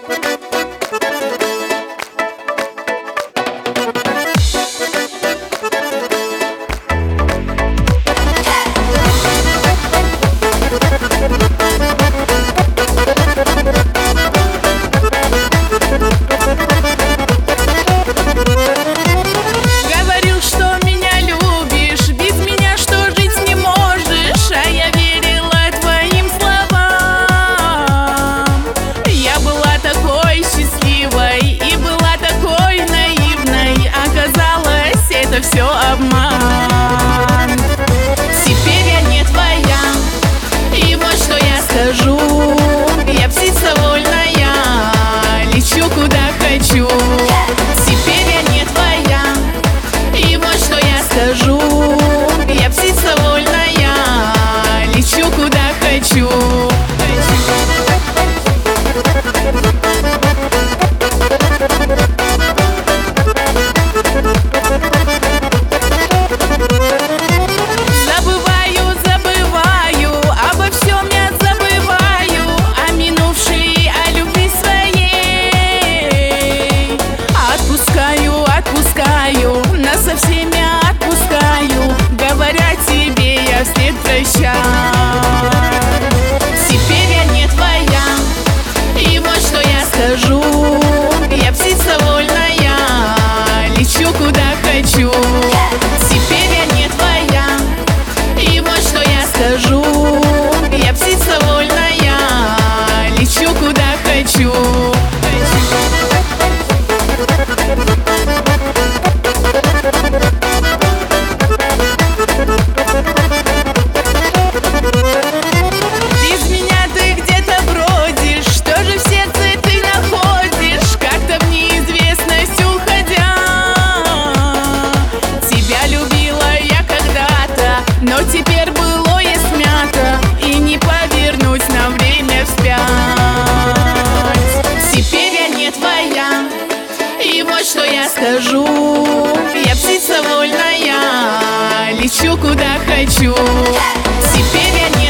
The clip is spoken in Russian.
Все обман. Теперь я не твоя, и вот что я скажу: я птица вольная, лечу куда хочу. Теперь я не твоя, и вот что я скажу: я птица вольная, лечу куда хочу. Со всеми отпускаю, говоря тебе я вслед прощай. Теперь я не твоя, и вот что я скажу: я птица вольная, лечу куда хочу. Теперь я не твоя, и вот что я скажу: я птица вольная, лечу куда хочу. Но теперь былое смято, и не повернуть нам время вспять. Теперь я не твоя, и вот что я скажу: я птица вольная, лечу куда хочу. Теперь я не